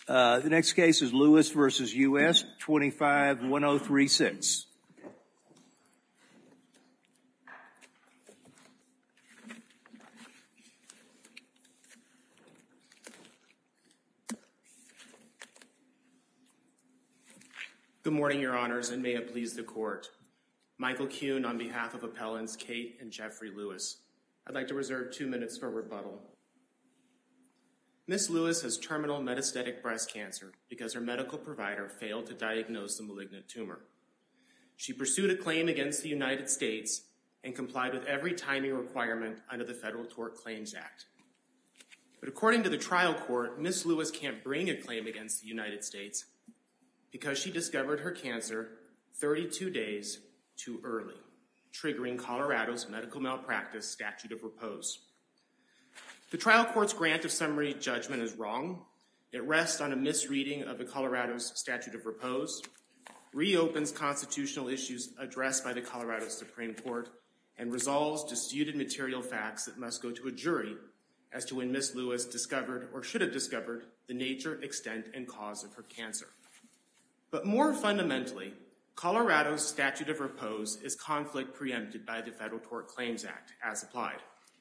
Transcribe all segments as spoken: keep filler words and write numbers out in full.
Uh, the next case is Lewis versus U S twenty-five one oh three six. Good morning, Your Honors, and may it please the Court. Michael Kuhn on behalf of appellants Kate and Jeffrey Lewis. I'd like to reserve two minutes for rebuttal. Miz Lewis has terminal metastatic breast cancer because her medical provider failed to diagnose the malignant tumor. She pursued a claim against the United States and complied with every timing requirement under the Federal Tort Claims Act. But according to the trial court, Miz Lewis can't bring a claim against the United States because she discovered her cancer thirty-two days too early, triggering Colorado's medical malpractice statute of repose. The trial court's grant of summary judgment is wrong. It rests on a misreading of the Colorado's statute of repose, reopens constitutional issues addressed by the Colorado Supreme Court, and resolves disputed material facts that must go to a jury as to when Miz Lewis discovered or should have discovered the nature, extent, and cause of her cancer. But more fundamentally, Colorado's statute of repose is conflict preempted by the Federal Tort Claims Act as applied.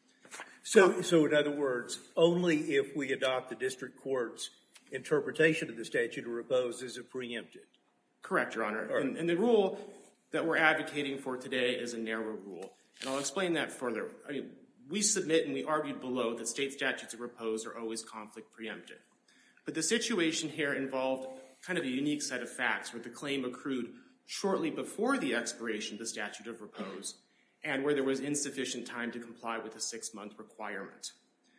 So, so in other words, only if we adopt the district court's interpretation of the statute of repose is it preempted? Correct, Your Honor. Right. And, and the rule that we're advocating for today is a narrow rule. And I'll explain that further. I mean, we submit and we argued below that state statutes of repose are always conflict preempted. But the situation here involved kind of a unique set of facts where the claim accrued shortly before the expiration of the statute of repose and where there was insufficient time to comply with the six-month requirement.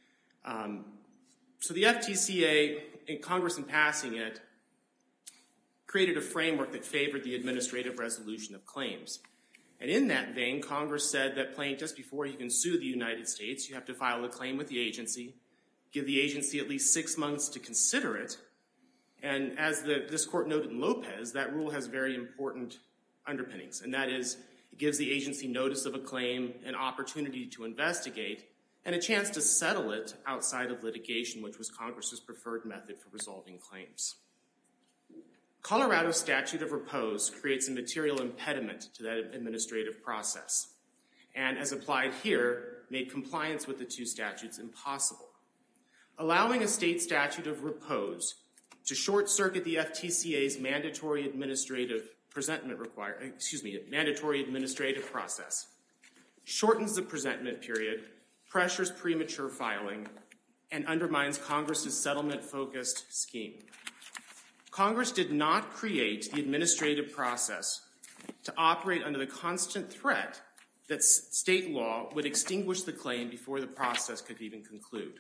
Um, so the F T C A, in Congress in passing it, created a framework that favored the administrative resolution of claims. And in that vein, Congress said that plaintiffs, before you can sue the United States, you have to file a claim with the agency, give the agency at least six months to consider it. And as the, this court noted in Lopez, that rule has very important underpinnings, and that is it gives the agency notice of a claim, an opportunity to investigate, and a chance to settle it outside of litigation, which was Congress's preferred method for resolving claims. Colorado's statute of repose creates a material impediment to that administrative process, and as applied here, made compliance with the two statutes impossible. Allowing a state statute of repose to short-circuit the F T C A's mandatory administrative presentment require, excuse me, mandatory administrative process, shortens the presentment period, pressures premature filing, and undermines Congress's settlement-focused scheme. Congress did not create the administrative process to operate under the constant threat that state law would extinguish the claim before the process could even conclude.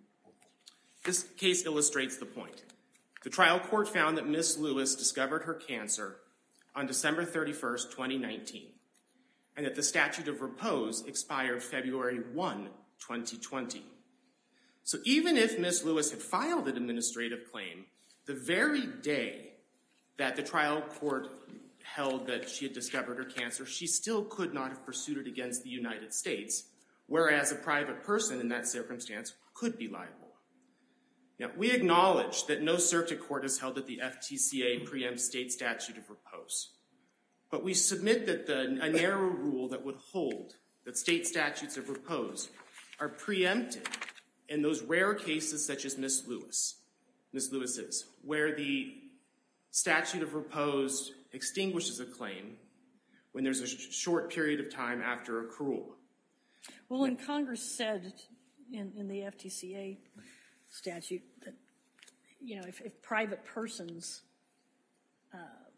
This case illustrates the point. The trial court found that Miz Lewis discovered her cancer on December thirty-first, twenty nineteen, and that the statute of repose expired February first, twenty twenty. So even if Miz Lewis had filed an administrative claim the very day that the trial court held that she had discovered her cancer, she still could not have pursued it against the United States, whereas a private person in that circumstance could be liable. Now, we acknowledge that no circuit court has held that the F T C A preempts state statute of repose, but we submit that the, a narrow rule that would hold that state statutes of repose are preempted in those rare cases such as Miz Lewis, Miz Lewis's, where the statute of repose extinguishes a claim when there's a sh short period of time after accrual. Well, and Congress said in, in the F T C A statute that, you know, if, if private persons, uh,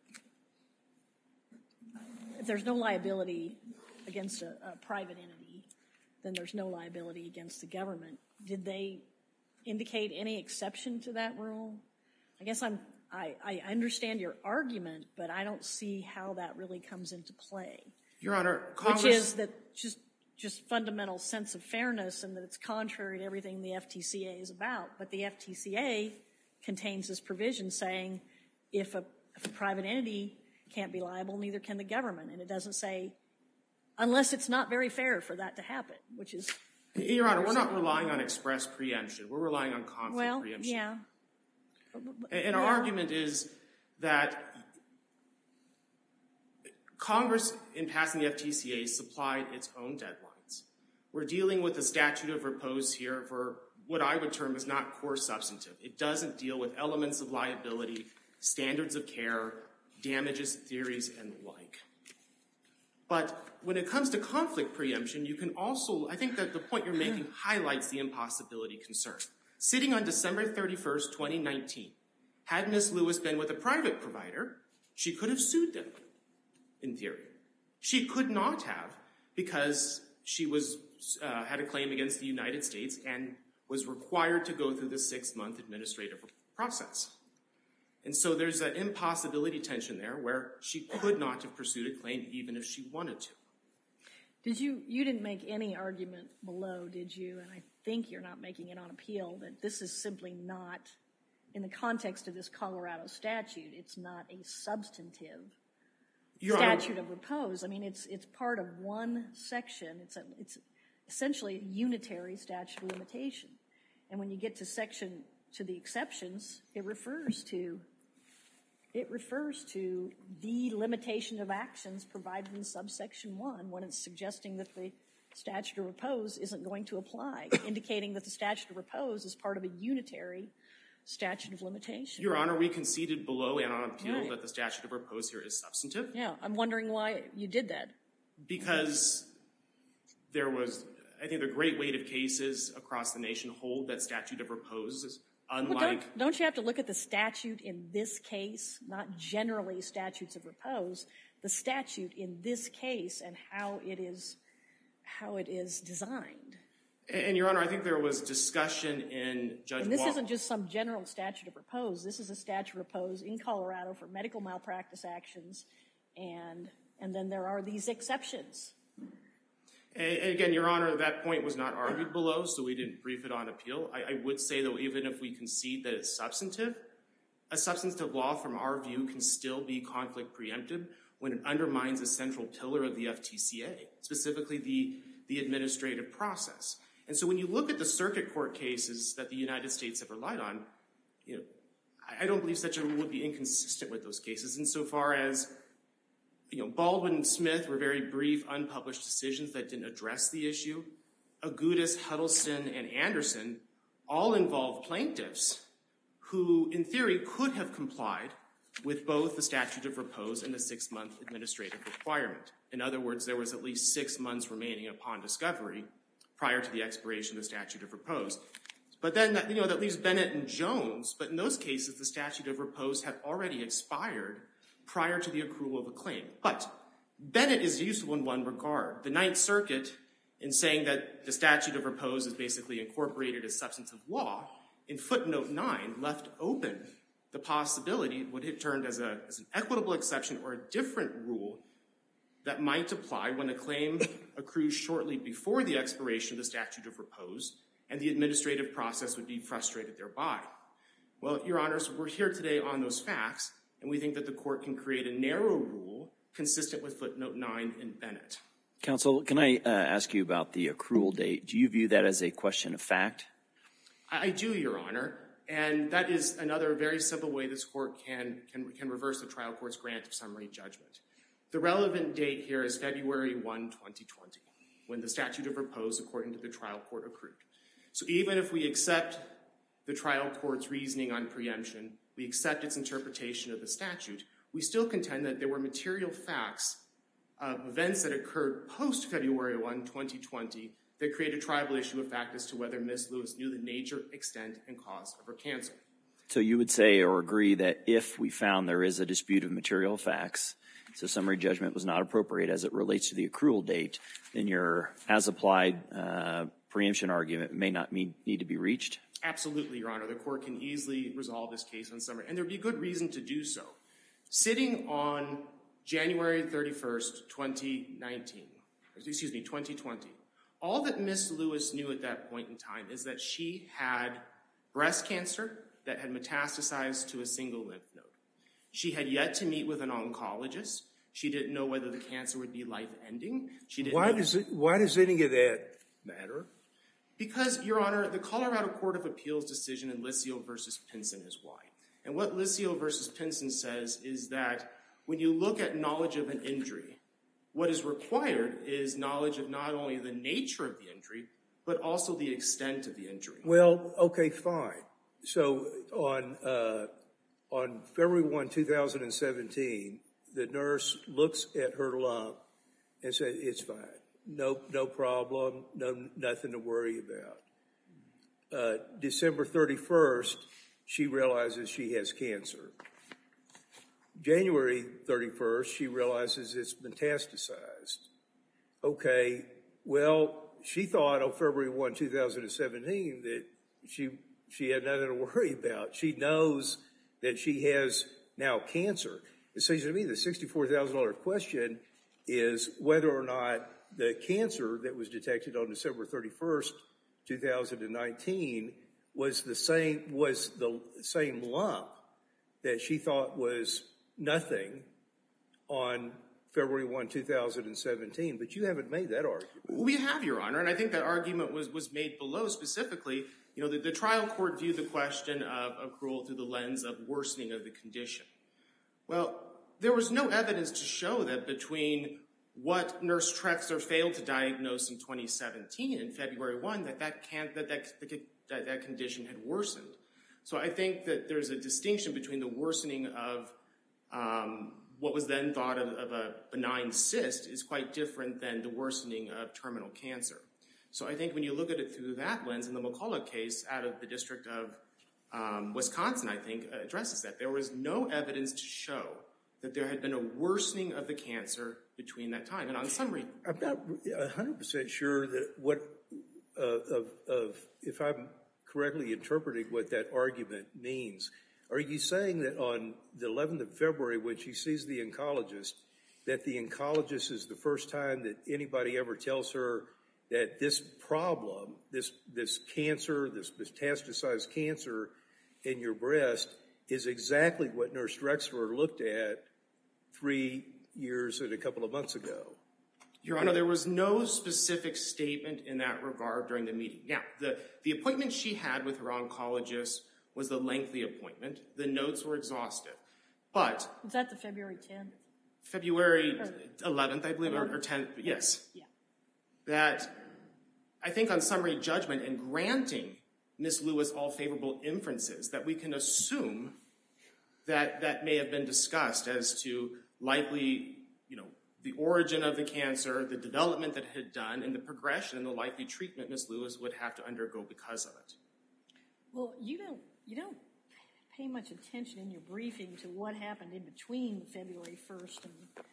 if there's no liability against a, a private entity, then there's no liability against the government. Did they indicate any exception to that rule? I guess I'm, I, I understand your argument, but I don't see how that really comes into play. Your Honor, Congress... Which is that just just fundamental sense of fairness and that it's contrary to everything the F T C A is about. But the F T C A contains this provision saying if a, if a private entity can't be liable, neither can the government. And it doesn't say, unless it's not very fair for that to happen, which is... Your Honor, we're not relying on express preemption. We're relying on conflict well, preemption. yeah. And our Yeah. argument is that Congress, in passing the F T C A, supplied its own deadlines. We're dealing with the statute of repose here for what I would term as not core substantive. It doesn't deal with elements of liability, standards of care, damages theories, and the like. But when it comes to conflict preemption, you can also, I think that the point you're making highlights the impossibility concern. Sitting on December thirty-first, twenty nineteen, had Miz Lewis been with a private provider, she could have sued them, in theory. She could not have, because she was uh, had a claim against the United States and was required to go through the six-month administrative process. And so there's an impossibility tension there where she could not have pursued a claim even if she wanted to. Did you, you didn't make any argument below, did you? And I think you're not making it on appeal, that this is simply not, in the context of this Colorado statute, it's not a substantive Your Honor, statute of repose. I mean, it's it's part of one section. It's a, it's essentially a unitary statute of limitation. And when you get to section, to the exceptions, it refers to It refers to the limitation of actions provided in subsection one when it's suggesting that the statute of repose isn't going to apply, indicating that the statute of repose is part of a unitary statute of limitation. Your Honor, we conceded below and on appeal Right. that the statute of repose here is substantive. Yeah, I'm wondering why you did that. Because there was, I think, the great weight of cases across the nation hold that statute of repose is unlike... Well, don't, don't you have to look at the statute in this case, not generally statutes of repose, the statute in this case and how it is, how it is designed? And, and Your Honor, I think there was discussion in Judge And this Wall- isn't just some general statute of repose. This is a statute of repose in Colorado for medical malpractice actions, and and then there are these exceptions. And, and again, Your Honor, that point was not argued below, so we didn't brief it on appeal. I, I would say, though, even if we concede that it's substantive, a substantive law from our view can still be conflict preempted when it undermines a central pillar of the F T C A, specifically the, the administrative process. And so when you look at the circuit court cases that the United States have relied on, you know, I, I don't believe such a rule would be inconsistent with those cases insofar as, you know, Baldwin and Smith were very brief, unpublished decisions that didn't address the issue. Agudas, Huddleston, and Anderson all involved plaintiffs who, in theory, could have complied with both the statute of repose and the six-month administrative requirement. In other words, there was at least six months remaining upon discovery prior to the expiration of the statute of repose. But then, that, you know, that leaves Bennett and Jones, but in those cases, the statute of repose had already expired prior to the accrual of a claim. But Bennett is useful in one regard. The Ninth Circuit, in saying that the statute of repose is basically incorporated as substantive law, in footnote nine, left open the possibility, what it termed as, a, as an equitable exception or a different rule that might apply when a claim accrues shortly before the expiration of the statute of repose, and the administrative process would be frustrated thereby. Well, Your Honors, we're here today on those facts, and we think that the court can create a narrow rule consistent with footnote nine in Bennett. Counsel, can I uh, ask you about the accrual date? Do you view that as a question of fact? I, I do, Your Honor, and that is another very simple way this court can, can, can reverse the trial court's grant of summary judgment. The relevant date here is February first, twenty twenty, when the statute of repose, according to the trial court, accrued. So even if we accept the trial court's reasoning on preemption, we accept its interpretation of the statute, we still contend that there were material facts of events that occurred post-February first, twenty twenty that create a tribal issue of fact as to whether Miz Lewis knew the nature, extent, and cause of her cancer. So you would say or agree that if we found there is a dispute of material facts, so summary judgment was not appropriate as it relates to the accrual date, then your as-applied uh, preemption argument may not mean, need to be reached? Absolutely, Your Honor. The court can easily resolve this case on summary, and there would be good reason to do so. Sitting on January thirty-first, twenty nineteen, excuse me, twenty twenty, all that Miz Lewis knew at that point in time is that she had breast cancer that had metastasized to a single lymph node. She had yet to meet with an oncologist. She didn't know whether the cancer would be life-ending. She didn't Why know- does it, why does any of that matter? Because, Your Honor, the Colorado Court of Appeals decision in Liscio versus Pinson is why. And what Liscio versus Pinson says is that when you look at knowledge of an injury, what is required is knowledge of not only the nature of the injury, but also the extent of the injury. Well, okay, fine. So on uh, on February first, two thousand seventeen, the nurse looks at her lump and says, it's fine. No, no problem, no, nothing to worry about. Uh, December thirty-first, she realizes she has cancer. January thirty-first, she realizes it's metastasized. Okay, well, she thought on February first, two thousand seventeen that she she had nothing to worry about. She knows that she has now cancer. It seems to me the sixty-four thousand dollars question is whether or not the cancer that was detected on December thirty-first, two thousand nineteen was the same was the same lump that she thought was nothing on February first, two thousand seventeen, but you haven't made that argument. We have, Your Honor, and I think that argument was, was made below specifically. You know, the, the trial court viewed the question of accrual through the lens of worsening of the condition. Well, there was no evidence to show that between what Nurse Trexler failed to diagnose in twenty seventeen and February first, that that, can, that, that, that that condition had worsened. So I think that there's a distinction between the worsening of um, what was then thought of, of a benign cyst is quite different than the worsening of terminal cancer. So I think when you look at it through that lens, in the McCullough case out of the District of um, Wisconsin, I think, addresses that. There was no evidence to show that there had been a worsening of the cancer between that time. And on summary, I'm not one hundred percent sure that what, uh, of, of, if I'm correctly interpreting what that argument means. Are you saying that on the eleventh of February, when she sees the oncologist, that the oncologist is the first time that anybody ever tells her that this problem, this, this cancer, this metastasized cancer in your breast is exactly what Nurse Drexler looked at three years and a couple of months ago? Your Honor, there was no specific statement in that regard during the meeting. Now, the, the appointment she had with her oncologist was a lengthy appointment. The notes were exhaustive. But Was that the February tenth? February eleventh, I believe, or, or tenth, yes. Yeah. That I think on summary judgment and granting Miz Lewis all favorable inferences, that we can assume that that may have been discussed as to likely, you know, the origin of the cancer, the development that it had done, and the progression and the likely treatment Miz Lewis would have to undergo because of it. Well, you don't you don't pay much attention in your briefing to what happened in between February first and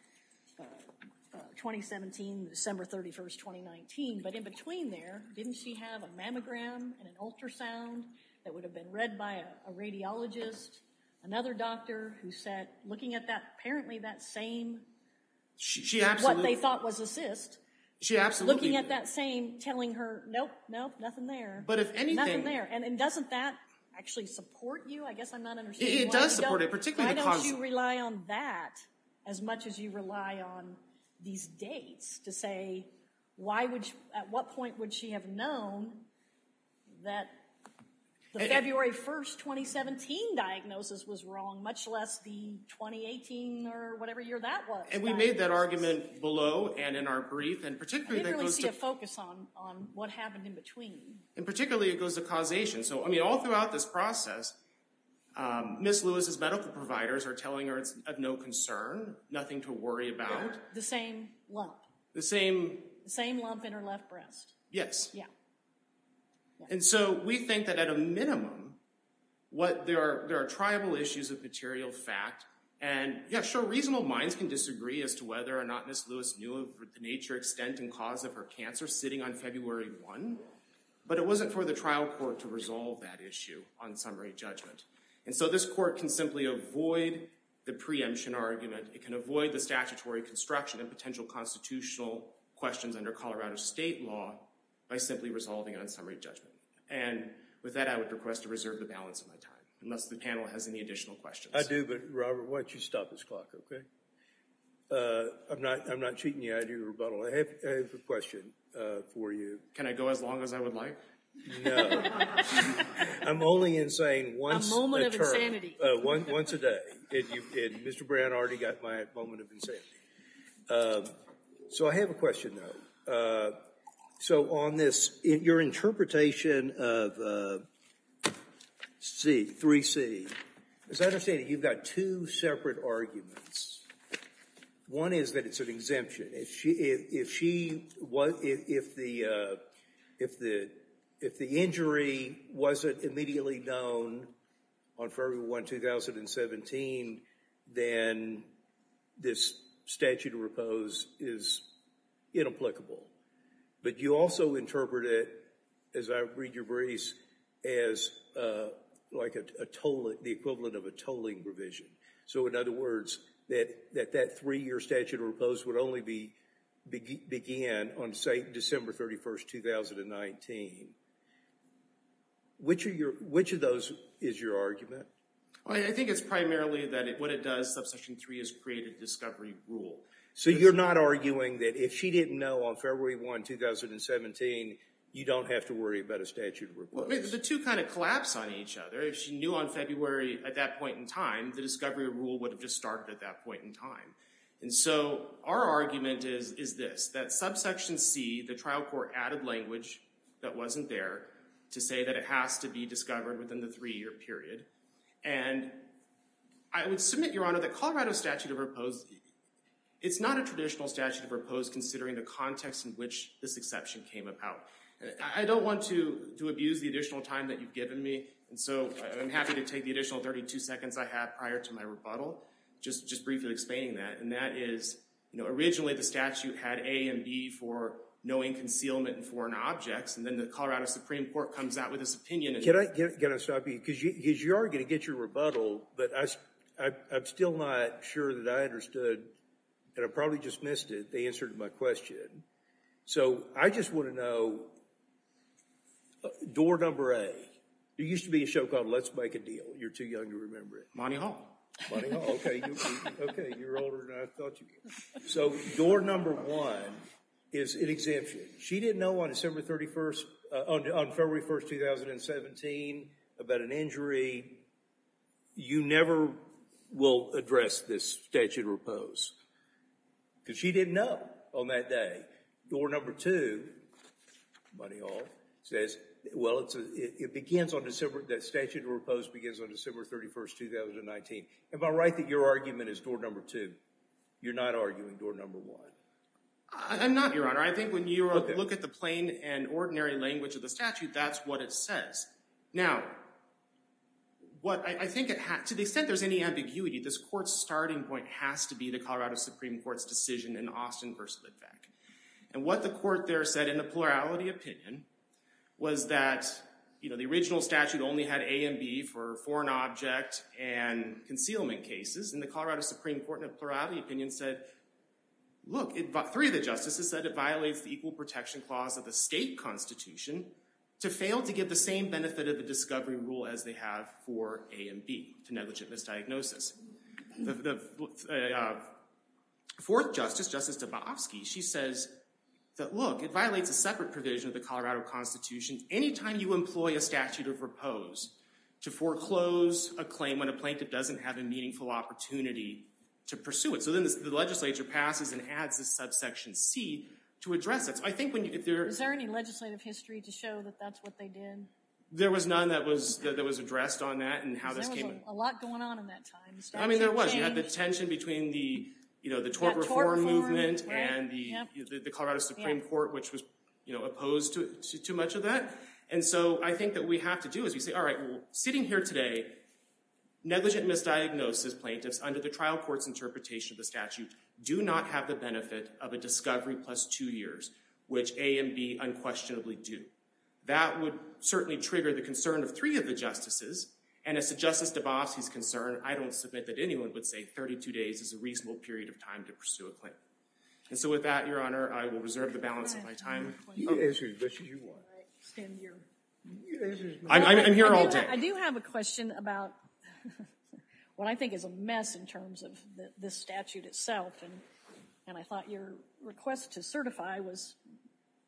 uh, uh, twenty seventeen, December thirty-first, twenty nineteen. But in between there, didn't she have a mammogram and an ultrasound that would have been read by a, a radiologist, another doctor who sat looking at that, apparently that same, She, she absolutely, what they thought was a cyst, she absolutely, looking at that same, telling her, nope, nope, nothing there. But if anything, nothing there. And, and doesn't that actually support you? I guess I'm not understanding. It, it why does you support don't- it, particularly Why the don't cause. you rely on that as much as you rely on these dates to say, why would she, at what point would she have known that the And- February first, twenty seventeen diagnosis was wrong, much less the twenty eighteen or whatever year that was? And we made that argument below and in our brief, and I particularly didn't that really goes see to, a focus on, on what happened in between. and particularly it goes to causation. So, I mean, all throughout this process, um, Miz Lewis's medical providers are telling her it's of no concern, nothing to worry about. The same lump, The same, the same lump in her left breast. yes. Yeah. And so we think that at a minimum, what there are there are triable issues of material fact, and yeah, sure, reasonable minds can disagree as to whether or not Miz Lewis knew of the nature, extent, and cause of her cancer sitting on February first, but it wasn't for the trial court to resolve that issue on summary judgment. And so this court can simply avoid the preemption argument. It can avoid the statutory construction and potential constitutional questions under Colorado state law by simply resolving on summary judgment. And with that, I would request to reserve the balance of my time, unless the panel has any additional questions. I do, but Robert, why don't you stop this clock, okay? Uh, I'm not I'm not cheating you out of your rebuttal. I have, I have a question uh, for you. Can I go as long as I would like? No. I'm only insane once A moment a of term, insanity. Uh, one, once a day. And, you, and Mister Brown already got my moment of insanity. Um, so I have a question, though. Uh, so on this, in your interpretation of uh, C, three C, as I understand it, you've got two separate arguments. One is that it's an exemption. If she, if, if she was, if, if the, uh, if the, if the injury wasn't immediately known on February first, two thousand seventeen, then this statute of repose is inapplicable. But you also interpret it, as I read your briefs, as uh, like a, a toll, the equivalent of a tolling provision. So in other words, that that, that three-year statute of repose would only be, be begin on, say, December thirty-first, two thousand nineteen. Which of your which of those is your argument? Well, I think it's primarily that it, what it does, subsection three, is create a discovery rule. So you're not arguing that if she didn't know on February first, two thousand seventeen, you don't have to worry about a statute of repose? Well, I mean, the two kind of collapse on each other. If she knew on February at that point in time, the discovery rule would have just started at that point in time. And so our argument is, is this, that subsection C, the trial court added language that wasn't there to say that it has to be discovered within the three-year period. And I would submit, Your Honor, that Colorado statute of repose, it's not a traditional statute of repose considering the context in which this exception came about. I don't want to, to abuse the additional time that you've given me, and so I'm happy to take the additional thirty-two seconds I have prior to my rebuttal, just, just briefly explaining that. And that is, you know, originally the statute had A and B for knowing concealment in foreign objects, and then the Colorado Supreme Court comes out with this opinion. And can I can, can I stop you? Because you, because you are going to get your rebuttal, but I, I, I'm still not sure that I understood, and I probably just missed it, the answer to my question. So I just want to know, uh, door number A. There used to be a show called Let's Make a Deal. You're too young to remember it. Monty Hall. Monty Hall. Okay, you, okay, you're older than I thought you were. So door number one is an exemption. She didn't know on December thirty-first, uh, on, on February first, two thousand seventeen, about an injury. You never will address this statute of repose because she didn't know on that day. Door number two, Monty Hall, says, well, it's a, it, it begins on December, that statute of repose begins on December thirty-first, two thousand nineteen. Am I right that your argument is door number two? You're not arguing door number one. I'm not, Your Honor. I think when you Okay. look at the plain and ordinary language of the statute, that's what it says. Now, what I, I think it ha- to the extent there's any ambiguity, this court's starting point has to be the Colorado Supreme Court's decision in Austin versus Litvak. And what the court there said in a plurality opinion was that, you know, the original statute only had A and B for foreign object and concealment cases, and the Colorado Supreme Court in a plurality opinion said, look, it, three of the justices said it violates the Equal Protection Clause of the state constitution to fail to give the same benefit of the discovery rule as they have for A and B, to negligent misdiagnosis. The, the uh, fourth justice, Justice Dabowski, she says that, look, it violates a separate provision of the Colorado Constitution anytime you employ a statute of repose to foreclose a claim when a plaintiff doesn't have a meaningful opportunity to pursue it. So then this, the legislature passes and adds this subsection C to address it. So I think when you, if there Is there any legislative history to show that that's what they did? there was none that was that, that was addressed on that and how this There came. was a, a lot going on in that time. The I mean, there was. statute You had the changed. tension between the you know the tort, Yeah, reform, tort reform, movement right. and the, Yep. the the Colorado Supreme Yeah. Court, which was you know opposed to, to too much of that. And so I think that we have to do is we say, all right, well, sitting here today, negligent misdiagnosis plaintiffs under the trial court's interpretation of the statute do not have the benefit of a discovery plus two years, which A and B unquestionably do. That would certainly trigger the concern of three of the justices. And as to Justice Dabowski's concern, I don't submit that anyone would say thirty-two days is a reasonable period of time to pursue a claim. And so with that, Your Honor, I will reserve the balance of my time. You can answer as much as you want. Extend your- You can answer as much. I'm, I'm, I'm here I all do day. ha- I do have a question about what I think is a mess in terms of the, this statute itself, and and I thought your request to certify was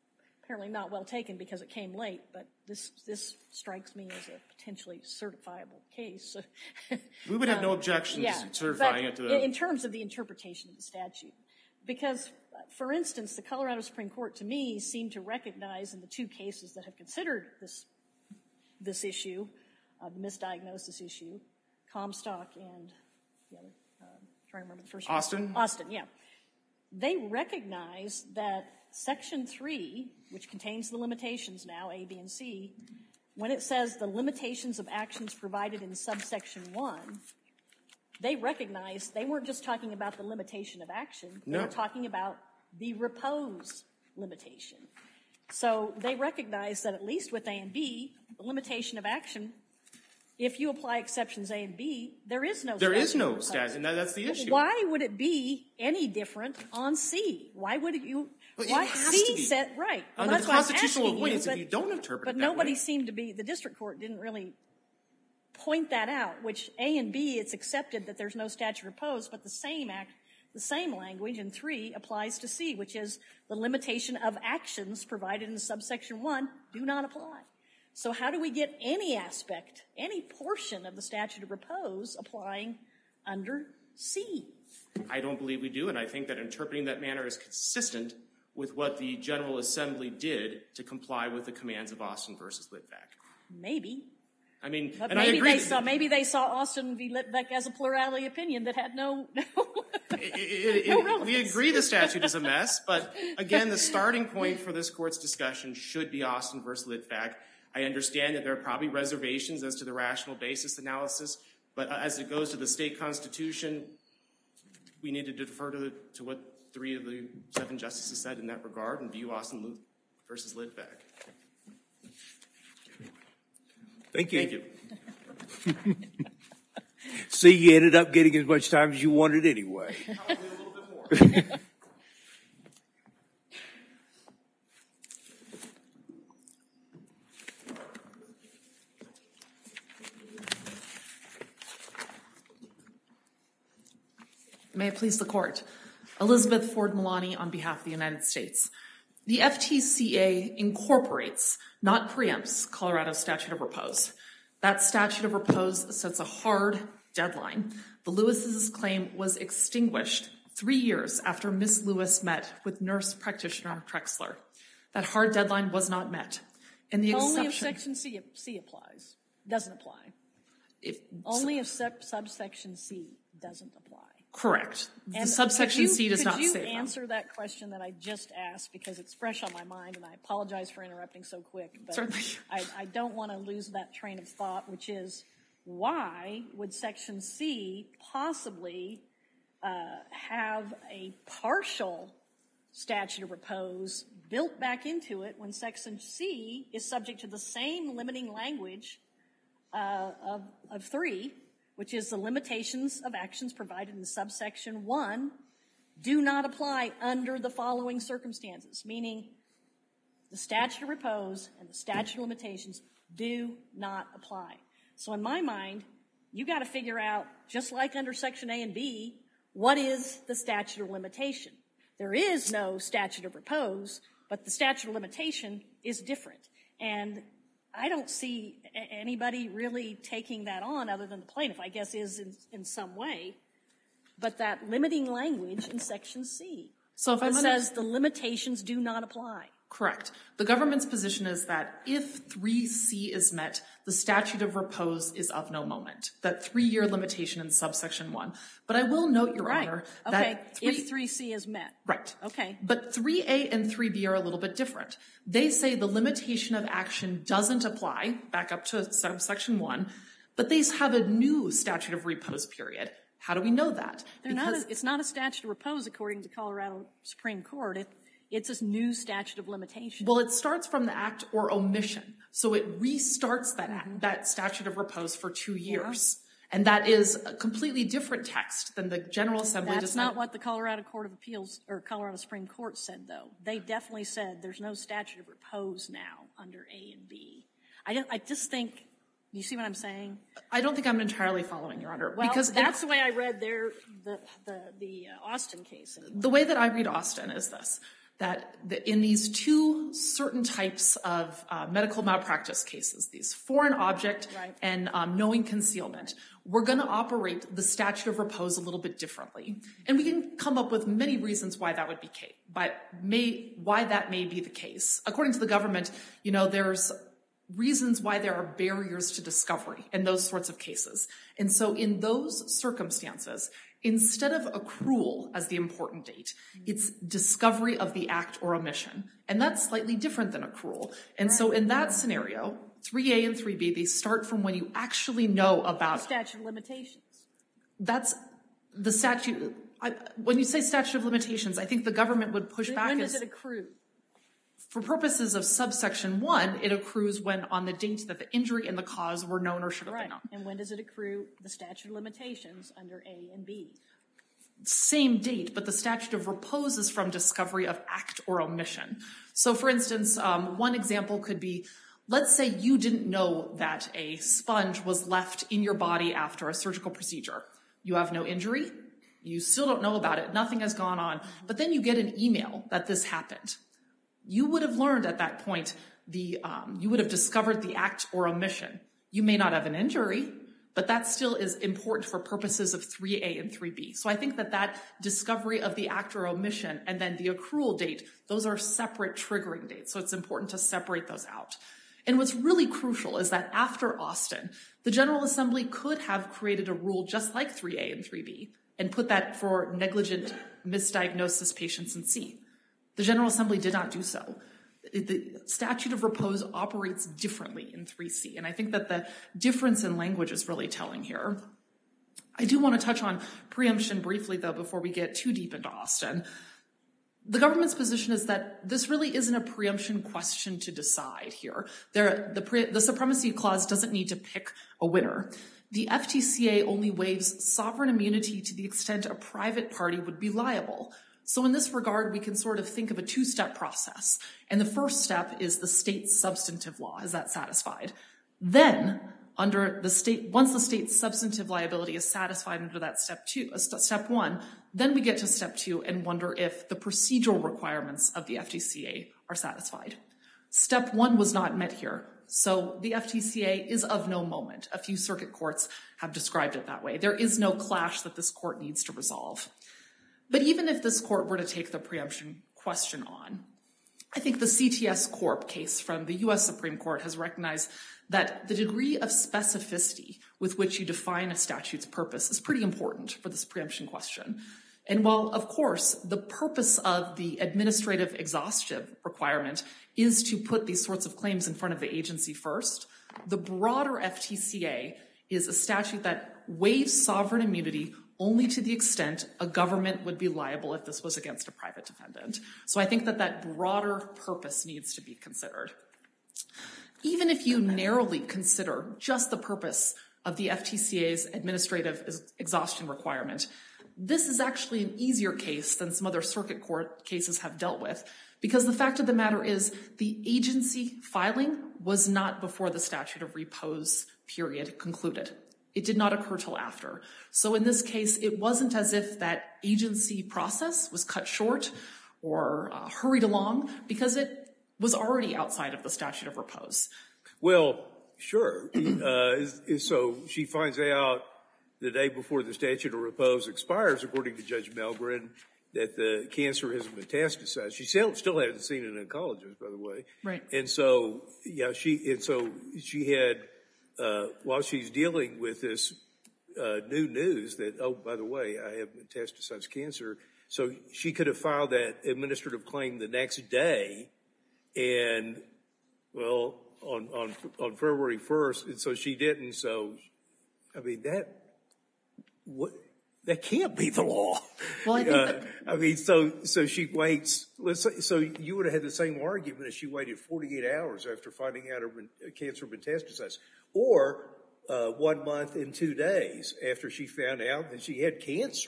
apparently not well taken because it came late, but this this strikes me as a potentially certifiable case. We would have no Um, objection yeah, to certifying but it to the... in terms of the interpretation of the statute. Because, for instance, the Colorado Supreme Court, to me, seemed to recognize in the two cases that have considered this this issue, uh, the misdiagnosis issue, Comstock and the other, uh, I'm trying to remember the first one. Austin? Austin, yeah. They recognize that Section three, which contains the limitations now, A, B, and C, when it says the limitations of actions provided in subsection one, they recognize they weren't just talking about the limitation of action. They No. were talking about the repose limitation. So they recognize that at least with A and B, the limitation of action, if you apply exceptions A and B, there is no There statute is of no repose. statute, and that, that's the issue. Why would it be any different on C? Why would you? Well, it why has C to be. said right? Well, Under that's the why I'm constitutional asking avoidance, you, if you don't interpret but it that nobody way. seemed to be. The district court didn't really point that out. Which A and B, it's accepted that there's no statute of repose, but the same act, the same language in three applies to C, which is the limitation of actions provided in subsection one do not apply. So how do we get any aspect, any portion of the statute of repose applying under C? I don't believe we do, and I think that interpreting that manner is consistent with what the General Assembly did to comply with the commands of Austin versus Litvak. Maybe. I mean, But and I maybe agree. they that- saw maybe they saw Austin v. Litvak as a plurality opinion that had no no. It- it- No it- relevance. we agree the statute is a mess, but again, the starting point for this court's discussion should be Austin versus Litvak. I understand that there are probably reservations as to the rational basis analysis, but as it goes to the state constitution, we need to defer to, the, to what three of the seven justices said in that regard and view Austin versus Litvak. Thank you. Thank you. See, you ended up getting as much time as you wanted anyway. Probably a little bit more. May it please the court. Elizabeth Ford Milani on behalf of the United States. The F T C A incorporates, not preempts, Colorado's statute of repose. That statute of repose sets a hard deadline. The Lewis's claim was extinguished three years after Miss Lewis met with nurse practitioner Trexler. That hard deadline was not met. And the Only if exception, Section C, C applies, doesn't apply. if, Only if sub, subsection C doesn't apply. correct. The And subsection could you- C does not Could you say that. answer that question that I just asked, because it's fresh on my mind, and I apologize for interrupting so quick, but Certainly. I, I don't want to lose that train of thought, which is why would Section C possibly uh, have a partial statute of repose built back into it when Section C is subject to the same limiting language uh, of, of three, which is the limitations of actions provided in subsection one do not apply under the following circumstances, meaning the statute of repose and the statute of limitations do not apply. So in my mind, you got to figure out, just like under section A and B, what is the statute of limitation? There is no statute of repose, but the statute of limitation is different. And I don't see a- anybody really taking that on other than the plaintiff, I guess, is in, in some way. But that limiting language in Section C So if that I'm under- says the limitations do not apply. Correct. The government's position is that if three C is met, the statute of repose is of no moment, that three-year limitation in subsection one. But I will note, Your Right. Honor, Okay. that three, If three C is met. right. Okay. But three A and three B are a little bit different. They say the limitation of action doesn't apply, back up to subsection one, but they have a new statute of repose period. How do we know that? They're not a, it's not a statute of repose according to Colorado Supreme Court. It, it's a new statute of limitation. Well, it starts from the act or omission. So it restarts that, Mm-hmm. act, that statute of repose for two years. And that is a completely different text than the General Assembly That's decided. not what the Colorado Court of Appeals or Colorado Supreme Court said, though. They definitely said there's no statute of repose now under A and B. I, don't, I just think, you see what I'm saying? I don't think I'm entirely following, Your Honor. Well, because it- that's the way I read their the the, the uh, Austin case. Anyway. the way that I read Austin is this. that the, in these two certain types of uh, medical malpractice cases, these foreign object right. and um, knowing concealment, we're going to operate the statute of repose a little bit differently. And we can come up with many reasons why that would be case, but may, why that may be the case. According to the government, you know, there's reasons why there are barriers to discovery in those sorts of cases. And so in those circumstances, instead of accrual as the important date, it's discovery of the act or omission. And that's slightly different than accrual. And so in that scenario, three A and three B, they start from when you actually know about... The statute of limitations. That's the statute. I, when you say statute of limitations, I think the government would push When, back. when as, does it accrue? For purposes of subsection one, it accrues when on the date that the injury and the cause were known or should have Right. been known. And when does it accrue? The statute of limitations under A and B. Same date, but the statute of repose is from discovery of act or omission. So for instance, um, one example could be, let's say you didn't know that a sponge was left in your body after a surgical procedure. You have no injury. You still don't know about it. Nothing has gone on. But then you get an email that this happened. You would have learned at that point, the um, you would have discovered the act or omission. You may not have an injury, but that still is important for purposes of three A and three B. So I think that that discovery of the act or omission and then the accrual date, those are separate triggering dates. So it's important to separate those out. And what's really crucial is that after Austin, the General Assembly could have created a rule just like three A and three B and put that for negligent misdiagnosis patients in C. The General Assembly did not do so. The statute of repose operates differently in three C, and I think that the difference in language is really telling here. I do want to touch on preemption briefly, though, before we get too deep into Austin. The government's position is that this really isn't a preemption question to decide here. There, the, pre, the Supremacy Clause doesn't need to pick a winner. The F T C A only waives sovereign immunity to the extent a private party would be liable. So in this regard, we can sort of think of a two-step process. And the first step is the state's substantive law. Is that satisfied? Then, under the state, once the state's substantive liability is satisfied under that step two, uh, step one, then we get to step two and wonder if the procedural requirements of the F T C A are satisfied. Step one was not met here. So the F T C A is of no moment. A few circuit courts have described it that way. There is no clash that this court needs to resolve. But even if this court were to take the preemption question on, I think the C T S Corp case from the U S Supreme Court has recognized that the degree of specificity with which you define a statute's purpose is pretty important for this preemption question. And while, of course, the purpose of the administrative exhaustive requirement is to put these sorts of claims in front of the agency first, the broader F T C A is a statute that waives sovereign immunity only to the extent a government would be liable if this was against a private defendant. So I think that that broader purpose needs to be considered. Even if you narrowly consider just the purpose of the F T C A's administrative exhaustion requirement, this is actually an easier case than some other circuit court cases have dealt with, because the fact of the matter is the agency filing was not before the statute of repose period concluded. It did not occur till after. So in this case, it wasn't as if that agency process was cut short or uh, hurried along, because it was already outside of the statute of repose. Well, sure. uh, is, is, so she finds out the day before the statute of repose expires, according to Judge Melgren, that the cancer has metastasized. She still, still hadn't seen an oncologist, by the way. Right. And so, yeah, she, and so she had, uh, while she's dealing with this, uh, new news that, oh, by the way, I have metastasized cancer. So she could have filed that administrative claim the next day. And, well, on, on, on February first, and so she didn't. So, I mean, that, what, that can't be the law. Well, I think uh, that, I mean, so, so she waits, let's say, so you would have had the same argument if she waited forty-eight hours after finding out her cancer metastasized, or, uh, one month and two days after she found out that she had cancer.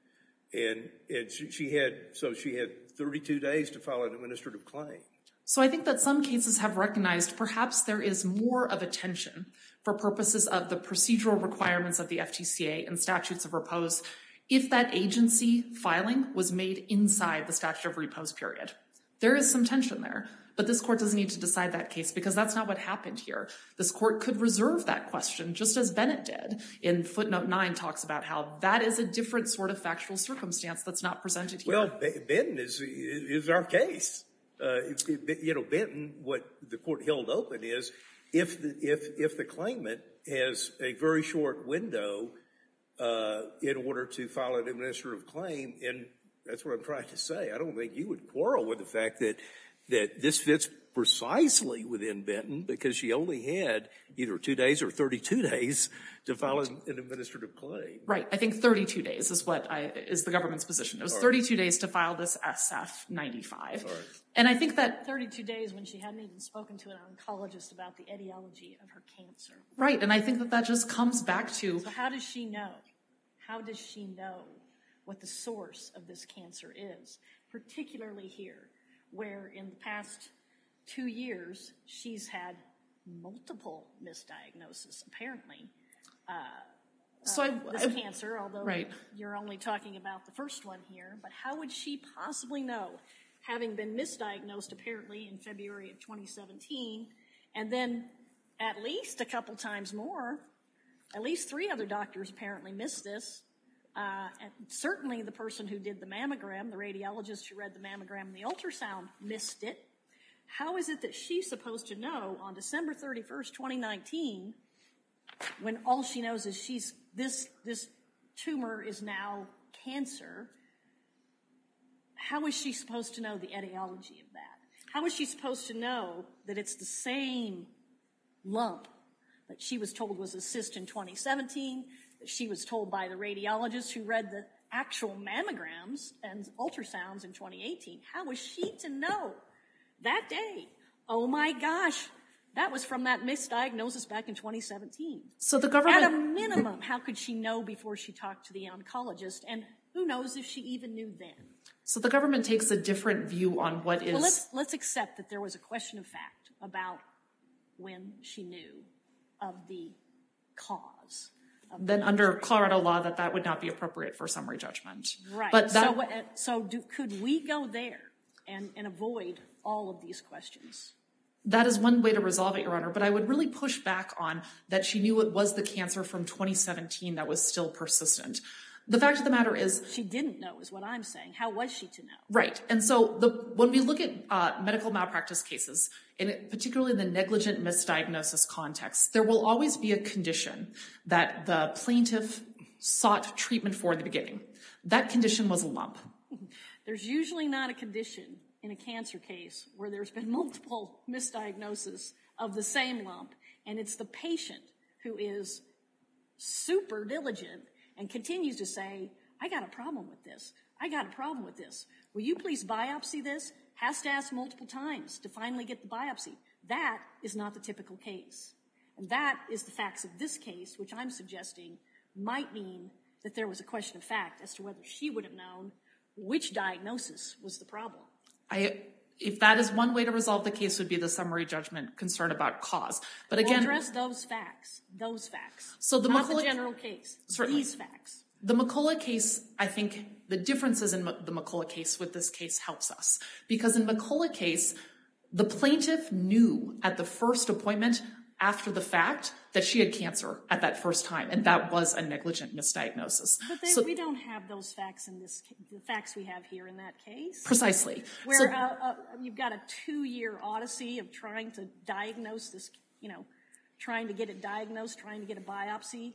And, and she, she had, so she had thirty-two days to file an administrative claim. So I think that some cases have recognized perhaps there is more of a tension for purposes of the procedural requirements of the F T C A and statutes of repose if that agency filing was made inside the statute of repose period. There is some tension there. But this court doesn't need to decide that case because that's not what happened here. This court could reserve that question, just as Bennett did. In footnote nine talks about how that is a different sort of factual circumstance that's not presented here. Well, Benton is, is our case. Uh, you know, Benton, what the court held open is if the, if, if the claimant has a very short window uh, in order to file an administrative claim, and that's what I'm trying to say. I don't think you would quarrel with the fact that that this fits precisely within Benton because she only had either two days or thirty-two days to file an, an administrative claim. Right. I think thirty-two days is what I, is the government's position. It was thirty-two days to file this S F ninety-five. Right. And I think that thirty-two days when she hadn't even spoken to an oncologist about the etiology of her cancer. Right. And I think that that just comes back to. So how does she know? How does she know what the source of this cancer is, particularly here, where in the past two years she's had multiple misdiagnoses, apparently. Uh, So uh, I, this I, cancer, although right. you're only talking about the first one here, but how would she possibly know, having been misdiagnosed apparently in February of twenty seventeen, and then at least a couple times more, at least three other doctors apparently missed this. Uh, and certainly the person who did the mammogram, the radiologist who read the mammogram and the ultrasound, missed it. How is it that she's supposed to know on December thirty-first, twenty nineteen, when all she knows is she's this this tumor is now cancer? How is she supposed to know the etiology of that? How is she supposed to know that it's the same lump that she was told was a cyst in twenty seventeen, that she was told by the radiologist who read the actual mammograms and ultrasounds in twenty eighteen? How was she to know that day, oh my gosh, that was from that misdiagnosis back in twenty seventeen? So the government. At a minimum, how could she know before she talked to the oncologist? And who knows if she even knew then? So the government takes a different view on what is. Well, let's, let's accept that there was a question of fact about when she knew of the cause. Of then the under injury. Colorado law that that would not be appropriate for summary judgment. Right. But that, so what- so do, could we go there and, and avoid all of these questions? that is one way to resolve it, Your Honor. But I would really push back on that she knew it was the cancer from twenty seventeen that was still persistent. The fact of the matter is. She didn't know is what I'm saying. How was she to know? Right. And so the, when we look at uh, medical malpractice cases, and particularly in the negligent misdiagnosis context, there will always be a condition that the plaintiff sought treatment for in the beginning. That condition was a lump. There's usually not a condition in a cancer case where there's been multiple misdiagnoses of the same lump, and it's the patient who is super diligent and continues to say, I got a problem with this. I got a problem with this. Will you please biopsy this? Has to ask multiple times to finally get the biopsy. That is not the typical case. And that is the facts of this case, which I'm suggesting might mean that there was a question of fact as to whether she would have known which diagnosis was the problem. I, if that is one way to resolve the case, would be the summary judgment concern about cause. But again, We'll address those facts, those facts. So the not McCulloch- the general case, Certainly. these facts. the McCulloch case, I think the differences in the McCulloch case with this case helps us. Because in McCulloch case, the plaintiff knew at the first appointment after the fact that she had cancer at that first time, and that was a negligent misdiagnosis. But they, So- we don't have those facts in this, the facts we have here in that case. Precisely. Where So- uh, uh, you've got a two-year odyssey of trying to diagnose this, you know, trying to get it diagnosed, trying to get a biopsy.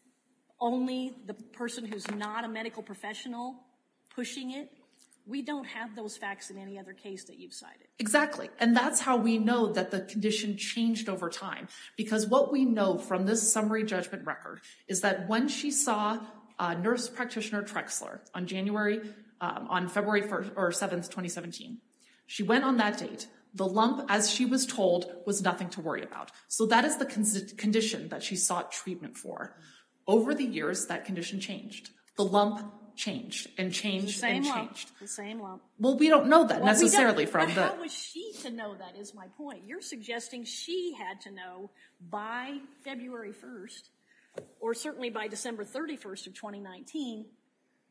Only the person who's not a medical professional pushing it. We don't have those facts in any other case that you've cited. Exactly. And that's how we know that the condition changed over time. Because what we know from this summary judgment record is that when she saw uh, nurse practitioner Trexler on January, um, on February first or seventh, twenty seventeen, she went on that date. The lump, as she was told, was nothing to worry about. So that is the con- condition that she sought treatment for. Over the years, that condition changed. The lump changed and changed The same and lump, changed. the same lump. Well, we don't know that Well, we don't- necessarily from but the. How was she to know that is my point. You're suggesting she had to know by February first, or certainly by December thirty-first of twenty nineteen,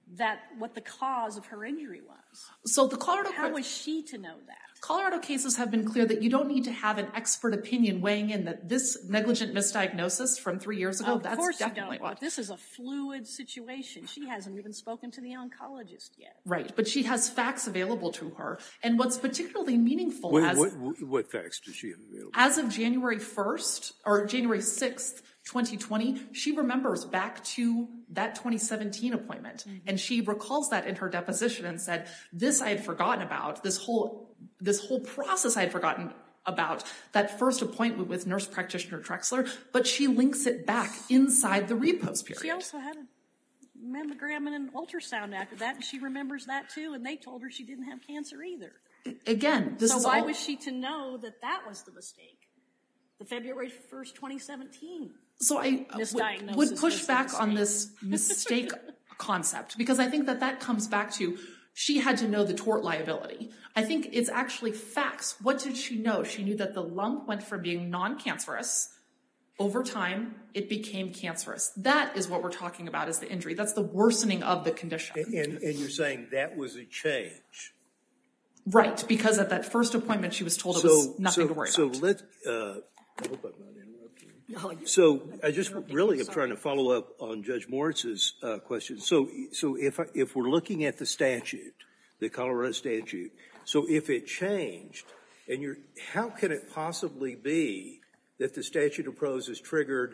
that what the cause of her injury was. So the Colorado How was she to know that? Colorado cases have been clear that you don't need to have an expert opinion weighing in that this negligent misdiagnosis from three years ago, Of that's course you definitely don't, what. but this is a fluid situation. She hasn't even spoken to the oncologist yet. Right, but she has facts available to her. And what's particularly meaningful What, as, what, what facts does she have available? as of January first, or January sixth, twenty twenty, she remembers back to that twenty seventeen appointment. Mm-hmm. And she recalls that in her deposition and said, this I had forgotten about, this whole, this whole process I had forgotten about, that first appointment with nurse practitioner Trexler, but she links it back inside the repose period. She also had a mammogram and an ultrasound after that, and she remembers that too, and they told her she didn't have cancer either. Again, this So is why all, was she to know that that was the mistake? The February first, twenty seventeen. So I would, Misdiagnosis would push was the back on mistake. this mistake concept, because I think that that comes back to she had to know the tort liability. I think it's actually facts. What did she know? She knew that the lump went from being non-cancerous. Over time, it became cancerous. That is what we're talking about as the injury. That's the worsening of the condition. And, and, and you're saying that was a change. Right, because at that first appointment, she was told it So, was nothing so, to worry so about. let, uh, I hope I'm not interrupting. So I just really am trying to follow up on Judge Moritz's uh, question. So, so if I, if we're looking at the statute, the Colorado statute, so if it changed, and you're, how can it possibly be that the statute of repose is triggered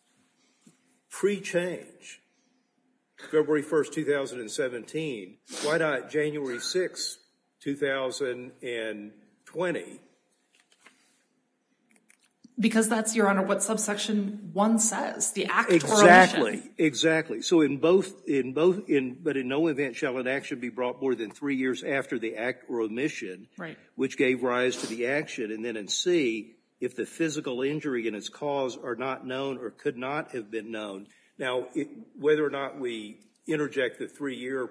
pre-change, February first, two thousand seventeen? Why not January sixth, two thousand twenty? Because that's, Your Honor, what subsection one says, the act or omission. Exactly, exactly. So in both, in both, in, but in no event shall an action be brought more than three years after the act or omission, Right. which gave rise to the action. And then in C, if the physical injury and its cause are not known or could not have been known. Now, it, whether or not we interject the three-year,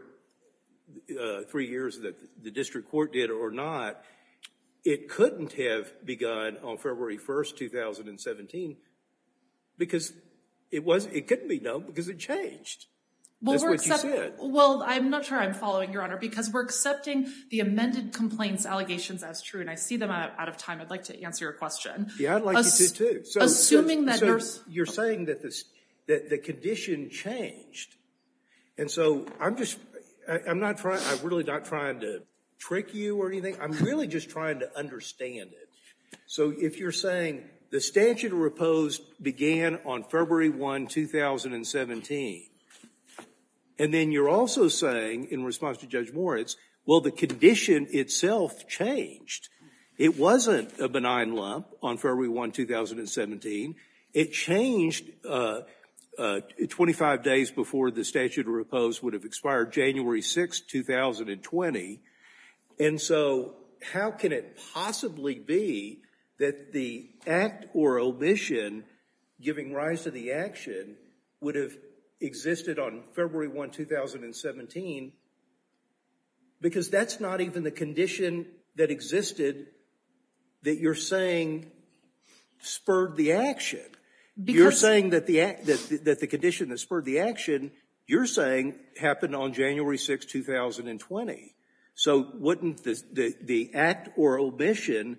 uh, three years that the district court did or not, it couldn't have begun on February first, two thousand seventeen, because it was, it couldn't be known because it changed. Well, That's we're what you accept- said. Well, I'm not sure I'm following, Your Honor, because we're accepting the amended complaints allegations as true, and I see them out, out of time. I'd like to answer your question. Yeah, I'd like Ass- you to too. So, assuming so, that so nurse, you're saying that this, that the condition changed, and so I'm just, I, I'm not trying. I'm really not trying to trick you or anything. I'm really just trying to understand it. So if you're saying the statute of repose began on February first, two thousand seventeen, and then you're also saying, in response to Judge Moritz, well, the condition itself changed. It wasn't a benign lump on February first, two thousand seventeen. It changed uh, uh, twenty-five days before the statute of repose would have expired, January sixth, two thousand twenty. And so how can it possibly be that the act or omission giving rise to the action would have existed on February first, two thousand seventeen? Because that's not even the condition that existed that you're saying spurred the action. Because you're saying that the, act, that, the, that the condition that spurred the action, you're saying happened on January sixth, two thousand twenty. So wouldn't the, the, the act or omission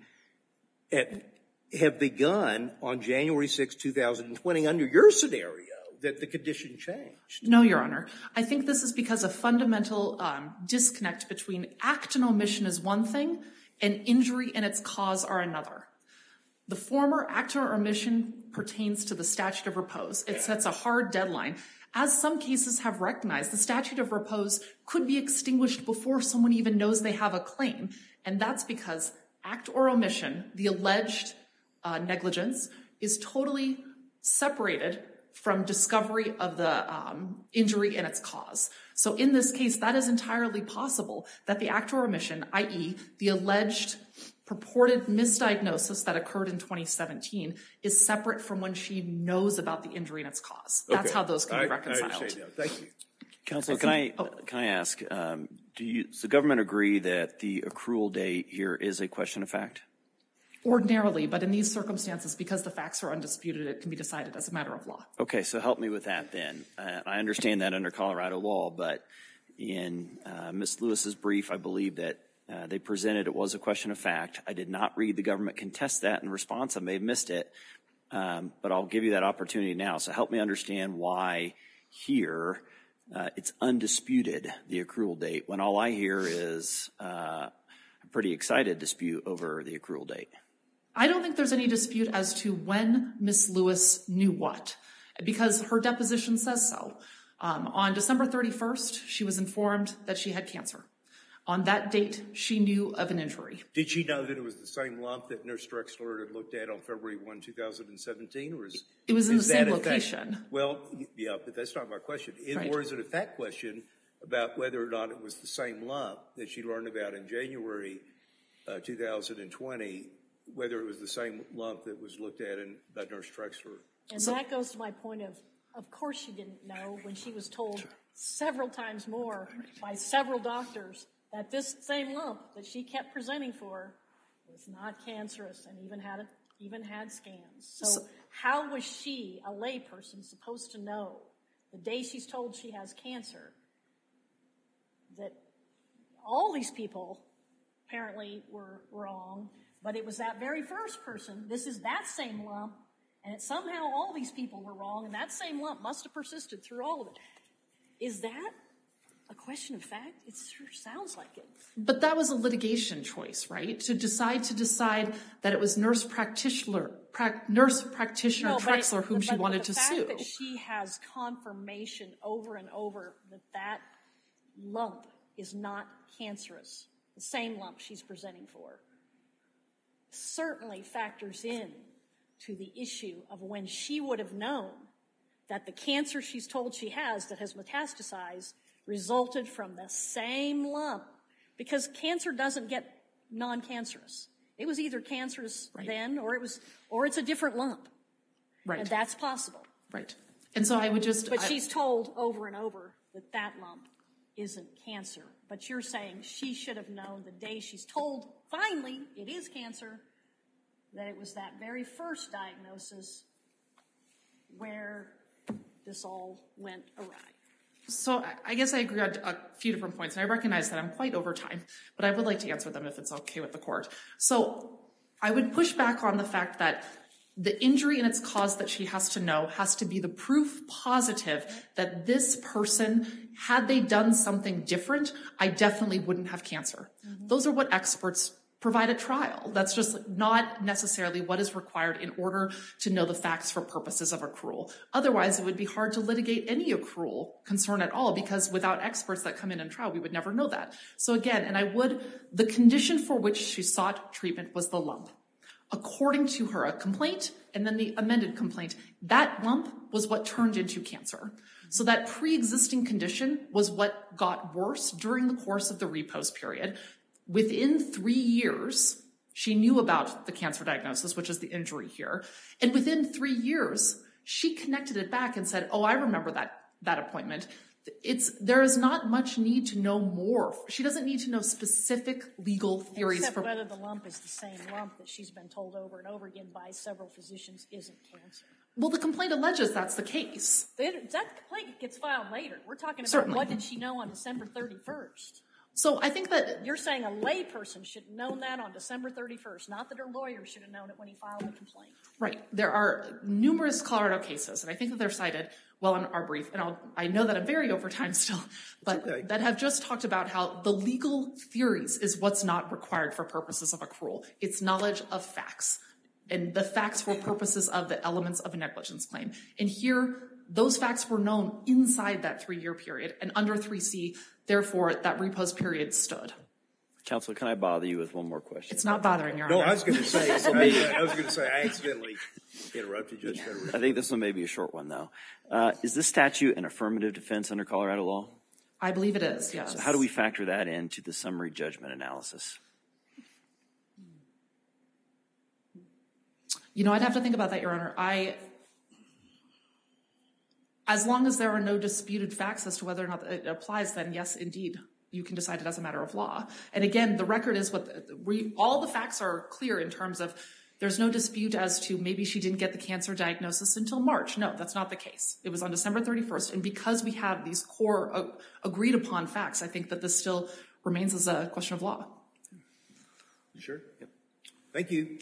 at, have begun on January sixth, two thousand twenty under your scenario that the condition changed? No, Your Honor. I think this is because a fundamental um, disconnect between act and omission is one thing and injury and its cause are another. The former, act or omission, pertains to the statute of repose. It sets a hard deadline. As some cases have recognized, the statute of repose could be extinguished before someone even knows they have a claim. And that's because act or omission, the alleged uh, negligence, is totally separated from discovery of the um, injury and its cause. So in this case, that is entirely possible that the act or omission, that is the alleged purported misdiagnosis that occurred in twenty seventeen, is separate from when she knows about the injury and its cause. That's Okay. how those can be I, reconciled. I understand now. Thank you. Counsel, can I, can I ask, um, do you, does the government agree that the accrual date here is a question of fact? Ordinarily, but in these circumstances, because the facts are undisputed, it can be decided as a matter of law. Okay, so help me with that then. Uh, I understand that under Colorado law, but In uh, Miz Lewis's brief, I believe that uh, they presented it was a question of fact. I did not read the government contest that in response. I may have missed it, um, but I'll give you that opportunity now. So help me understand why here uh, it's undisputed, the accrual date, when all I hear is uh, a pretty excited dispute over the accrual date. I don't think there's any dispute as to when Miz Lewis knew what, because her deposition says so. Um, on December thirty-first, she was informed that she had cancer. On that date, she knew of an injury. Did she know that it was the same lump that Nurse Drexler had looked at on February first, two thousand seventeen? Or is, it was in the same that a location. Fact, well, yeah, but that's not my question. It, right. Or is it a fact question about whether or not it was the same lump that she learned about in January uh, two thousand twenty, whether it was the same lump that was looked at in, by Nurse Drexler? And so, that goes to my point of, of course she didn't know when she was told several times more by several doctors that this same lump that she kept presenting for was not cancerous and even had a, even had scans. So, so how was she, a layperson, supposed to know the day she's told she has cancer that all these people apparently were wrong, but it was that very first person, this is that same lump, and it, somehow all these people were wrong, and that same lump must have persisted through all of it. Is that a question of fact? It sure sounds like it. But that was a litigation choice, right? To decide to decide that it was nurse practitioner, pra- nurse practitioner no, Drexler it, whom but, she wanted but to the fact sue. That she has confirmation over and over that that lump is not cancerous, the same lump she's presenting for, certainly factors in to the issue of when she would have known that the cancer she's told she has that has metastasized resulted from the same lump, because cancer doesn't get non-cancerous. It was either cancerous right. then, or it was, or it's a different lump. Right. And that's possible. Right. And so I would just... But I, she's told over and over that that lump isn't cancer. But you're saying she should have known the day she's told, finally, it is cancer, that it was that very first diagnosis where this all went awry. So I guess I agree on a few different points, and I recognize that I'm quite over time, but I would like to answer them if it's okay with the court. So I would push back on the fact that the injury and its cause that she has to know has to be the proof positive that this person, had they done something different, I definitely wouldn't have cancer. Mm-hmm. Those are what experts provide at trial. That's just not necessarily what is required in order to know the facts for purposes of accrual. Otherwise, it would be hard to litigate any accrual concern at all, because without experts that come in and trial, we would never know that. So again, and I would, the condition for which she sought treatment was the lump. According to her, a complaint and then the amended complaint, that lump was what turned into cancer. So that pre-existing condition was what got worse during the course of the repose period. Within three years, she knew about the cancer diagnosis, which is the injury here. And within three years, she connected it back and said, oh, I remember that, that appointment. It's, there is not much need to know more. She doesn't need to know specific legal theories. Except for whether the lump is the same lump that she's been told over and over again by several physicians isn't cancer. Well, the complaint alleges that's the case. That complaint gets filed later. We're talking about Certainly. What did she know on December thirty-first? So I think that... You're saying a layperson should have known that on December thirty-first, not that her lawyer should have known it when he filed the complaint. Right. There are numerous Colorado cases, and I think that they're cited well in our brief, and I'll, I know that I'm very over time still, but okay. that have just talked about how the legal theories is what's not required for purposes of accrual. It's knowledge of facts, and the facts for purposes of the elements of a negligence claim. And here, those facts were known inside that three-year period, and under three C, therefore, that repose period stood. Counsel, can I bother you with one more question? It's not bothering Your Honor. No, I was going to say, I, I was going to say, I accidentally interrupted Judge Federico. I think this one may be a short one, though. Uh, is this statute an affirmative defense under Colorado law? I believe it is, yes. So how do we factor that into the summary judgment analysis? You know, I'd have to think about that, Your Honor. I, as long as there are no disputed facts as to whether or not it applies, then yes, indeed, you can decide it as a matter of law. And again, the record is what the, we, all the facts are clear in terms of There's no dispute as to maybe she didn't get the cancer diagnosis until March. No, that's not the case. It was on December thirty-first, and because we have these core uh, agreed upon facts, I think that this still remains as a question of law. Sure. Yep. Thank you.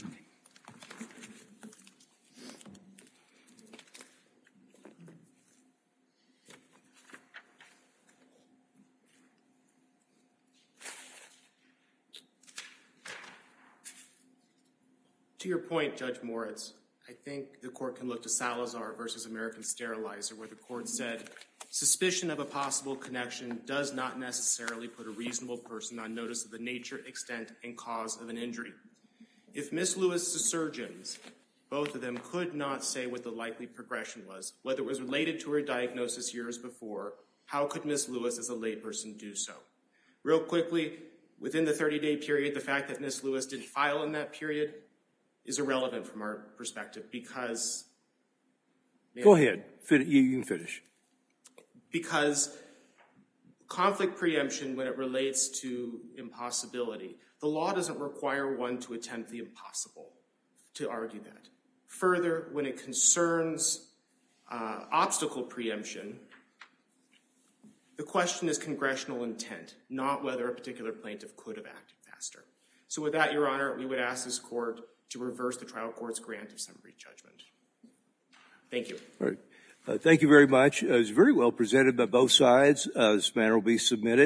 To your point, Judge Moritz, I think the court can look to Salazar versus American Sterilizer, where the court said, suspicion of a possible connection does not necessarily put a reasonable person on notice of the nature, extent, and cause of an injury. If Miz Lewis's surgeons, both of them, could not say what the likely progression was, whether it was related to her diagnosis years before, how could Miz Lewis as a layperson do so? Real quickly, within the thirty-day period, the fact that Miz Lewis didn't file in that period is irrelevant from our perspective because... Go ahead. Fin- you can finish. Because conflict preemption, when it relates to impossibility, the law doesn't require one to attempt the impossible to argue that. Further, when it concerns uh, obstacle preemption, the question is congressional intent, not whether a particular plaintiff could have acted faster. So with that, Your Honor, we would ask this court to reverse the trial court's grant of summary judgment. Thank you. All right. Uh, thank you very much. Uh, it was very well presented by both sides. Uh, this matter will be submitted.